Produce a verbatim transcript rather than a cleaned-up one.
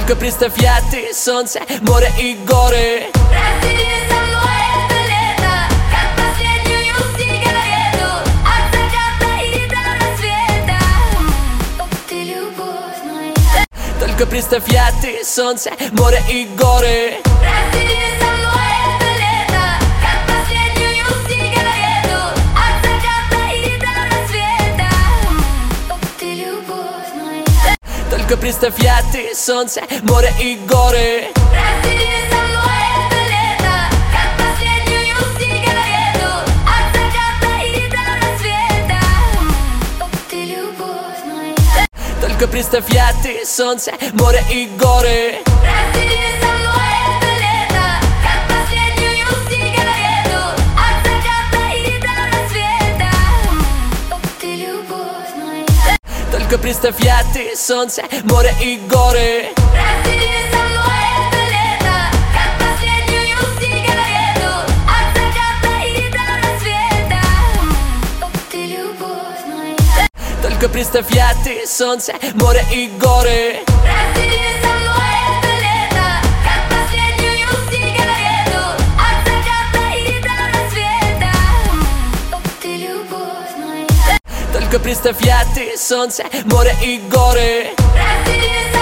Только представь, я, ты, солнце, море и горы. Раздели со мной это лето, как последнюю сигарету, от заката и до рассвета. Ты любовь моя. Только представь, я, ты, солнце, море и горы. Раздели со мной это лето, как последнюю сигарету, от заката и до рассвета. Ты любовь моя. Только представь, я, ты, солнце, море и горы. Раздели со мной это лето, как последнюю сигарету, от заката и до рассвета. Ты любовь моя. Только представь, я, ты, солнце, море и горы. Раздели со мной это лето, как последнюю сигарету, от заката и до рассвета. Ты любовь моя. Только представь, я, ты, солнце, море и горы. Раздели со мной это лето, как последнюю сигарету, от заката и до рассвета. Ты любовь моя. Только представь, я, ты, солнце, море и горы. Раздели со мной это лето, как последнюю сигарету, от заката и до рассвета. Ты любовь моя. Только представь, я, ты, солнце, море и горы. Раздели со